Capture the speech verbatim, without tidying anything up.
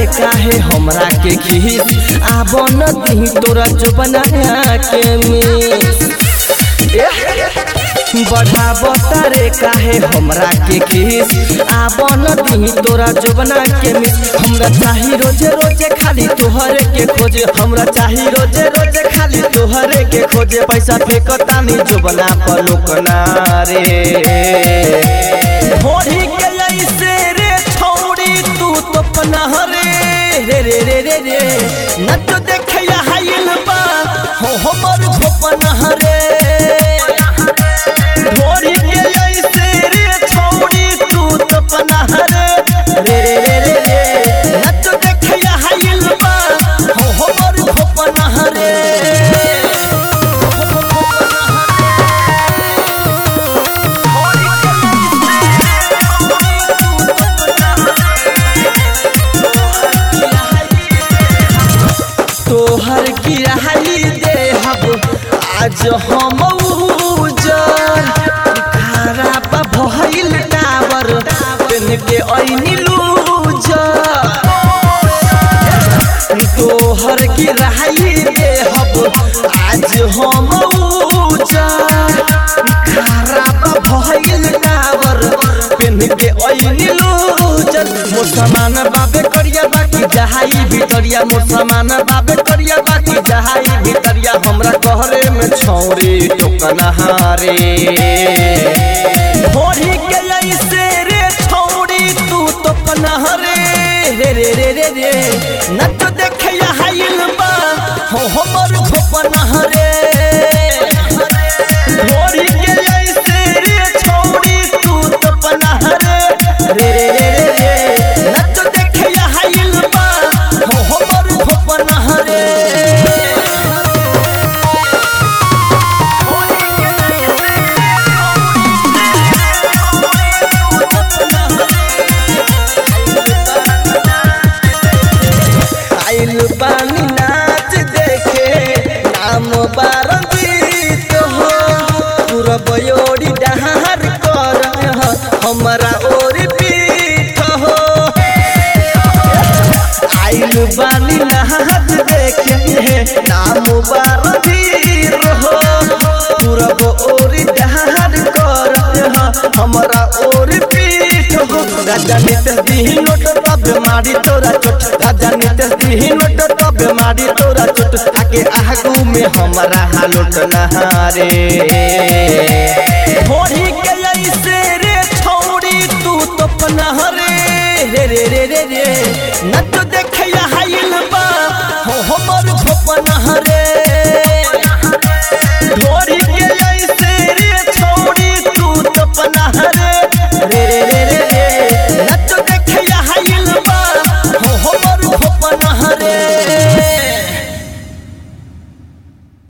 काहे हमरा के खीस आबो न दी तोरा जो बनाया के मिस बढ़ाबो तारे काहे हमरा के खीस आबो न दी तोरा जो बना के मिस हमरा चाही रोजे रोजे खाली तोहरे के खोजे हमरा चाही रोजे रोजे खाली तोहरे के खोजे पैसा फेंकतानी जो बना पलोकना रे होरी के ऐसे रे छोड़ी तू तो पनाह रे रे रे रे रे रे न तो देखया हाइल बा हो हमर पनाह रे होरी के ऐसे रे छोड़ी तू तो पनाह रे रे रे रे रे न तो देखया हाइल बा हो हमर पनाह रे तोहर की रहाई दे हब आज हम उजर खराब भइल टावर पेन के ऐनी लूजर तोहर की रहाई दे हब आज हम उजर खराब भइल टावर पेन के ऐनी लूजर मोर सामान बाबे करिया बाकी जहाई भितरिया मोर सामान बाबे करिया बाकी जहाई भितरिया हमरा कहरे में छौरी टोकना हारे होरी के ऐसे रे छौरी तू तो पनाह रे रे रे रे रे रे न तो देखया हाइल बा हो हमर पनाह रे होरी के ऐसे रे छौरी तू तो पनाह रे रे रे रे रे न तो देखया हाइल बा हो हमर पनाह रे आइल बानी नाच देखे नाम बारंजीत हो पूरा बयोरी डहार कर हमरा ओरी पीठ हो आइल बानी नाच देखे नाम बारंजीत हो पूरा बयोरी डहार कर हमरा ओरी पीठ हो राजा नितेश दी नोट तब मारी तोरा चोट राजा नितेश दी नोट तब मारी तोरा चोट आके आगू में हमारा हालोट नहारे होरी के ऐसे रे छोड़ी तू तो पनाह रे रे रे रे रे रे न तो देखया हाइल बा हो हमर पनाह रे होरी के ऐसे रे छोड़ी तू तो पनाह रे